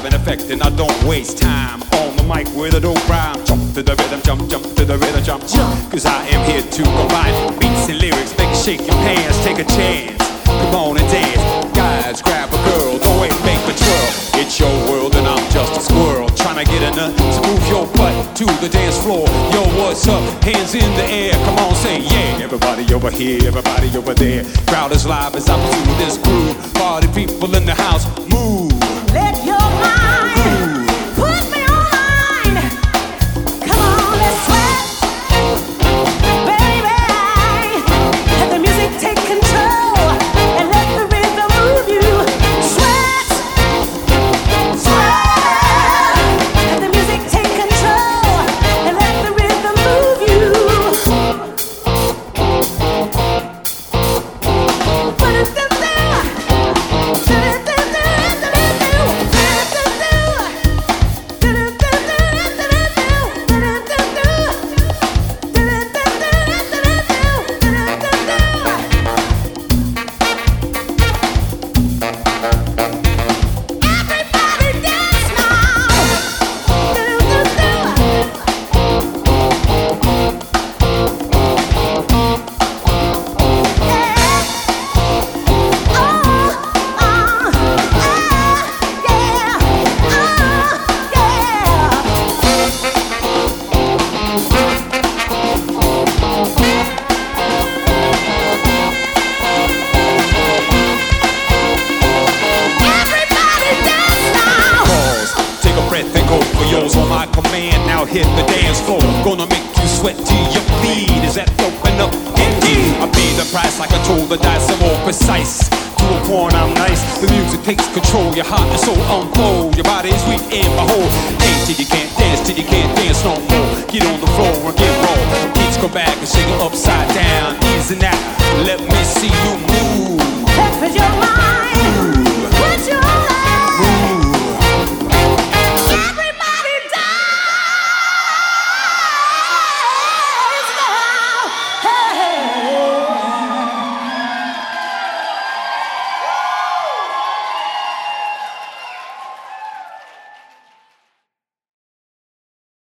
live in effect, and I don't waste time on the mic with a dope rhyme. Jump to the rhythm, jump, jump to the rhythm, jump, jump. Cause I am here to combine beats and lyrics, make you shake your pants, take a chance. Come on and dance, guys, grab a girl, don't wait, make a twirl. It's your world and I'm just a squirrel, trying to get a nut to move your butt to the dance floor. Yo, what's up? Hands in the air, come on, say yeah. Everybody over here, everybody over there. Crowd is live as I pursue this groove. Party people in the house, move. Let your mind put me on. Come on, let's sweat, baby. Let the music take control and let the rhythm move you. Sweat, sweat. Let the music take control and let the rhythm move you. On my command, now hit the dance floor. Gonna make you sweat till you bleed. Is that open up? Indeed. I pay the price like I told the dice. I'm more precise. To a point, I'm nice. The music takes control. Your heart and soul unfold. Your body is weak and behold. Dance till you can't dance, till you can't dance no more. Get on the floor and get raw. Beats go back and shake it upside down.